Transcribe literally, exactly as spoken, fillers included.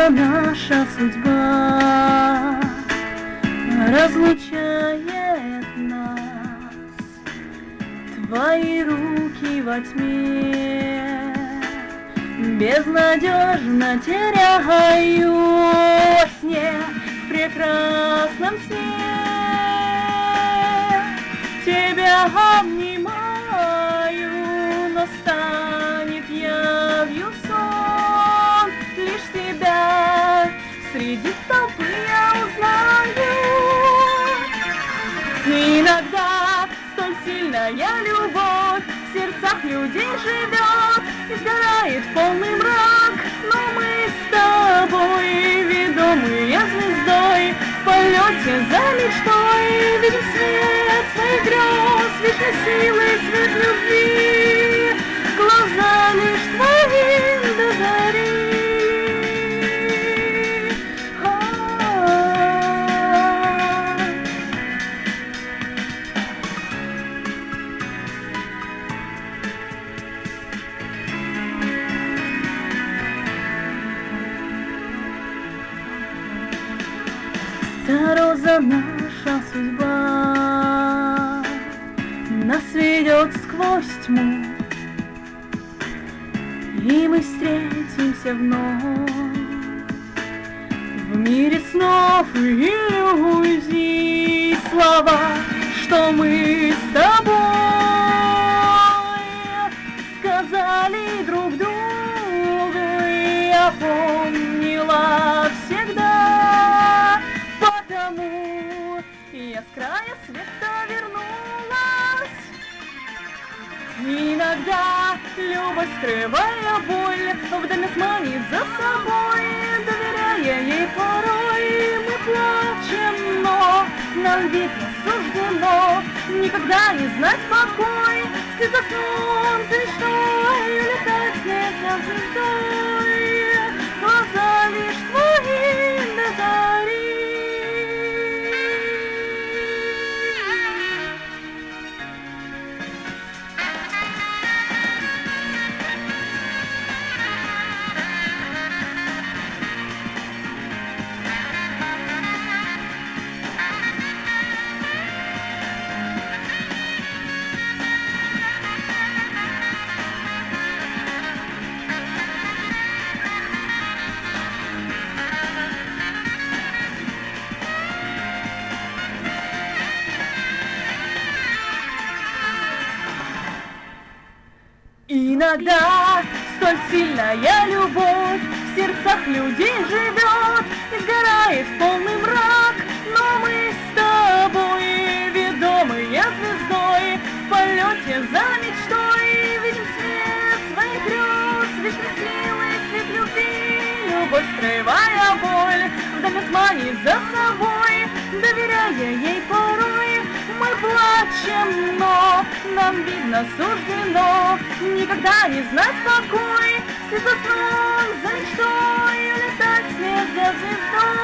наша судьба разлучает нас. Твои руки во тьме безнадежно теряю во сне, в прекрасном сне. Тебя обнимаю, но станет явью сон. Лишь тебя среди толпы я узнаю. Иногда столь сильная любовь в сердцах людей живет и сгорает в полный мрак. Но мы с тобой, ведомые звездой, в полете за мечтой видим свет своих грез, вечной силы, свет любви, глаза лишь твои до зари. Та роза наша судьба нас ведет сквозь тьму, и мы встретимся вновь в мире снов и иллюзий. Слова, что мы с тобой сказали друг другу, я помнила всегда. Потому я с края света вернулась. Иногда любовь, скрывая боль, вдаль нас манит за собой. Доверяя ей порой, мы плачем, но нам видно суждено никогда не знать покой. Вслед за солнцем мечтой улетает снег над звездой. Глаза лишь твои до зари. Иногда столь сильная любовь в сердцах людей живет и сгорает в полный мрак. Но мы с тобой, ведомые звездой, в полете за мечтой видим свет своих грез, вечной силы, свет любви. Любовь, скрывая боль, вдаль нас манит за собой. Доверяя ей порой, мы плачем, но нам видно суждено никогда не знать покой. Вслед за сном, за мечтой улетать вслед за звездой.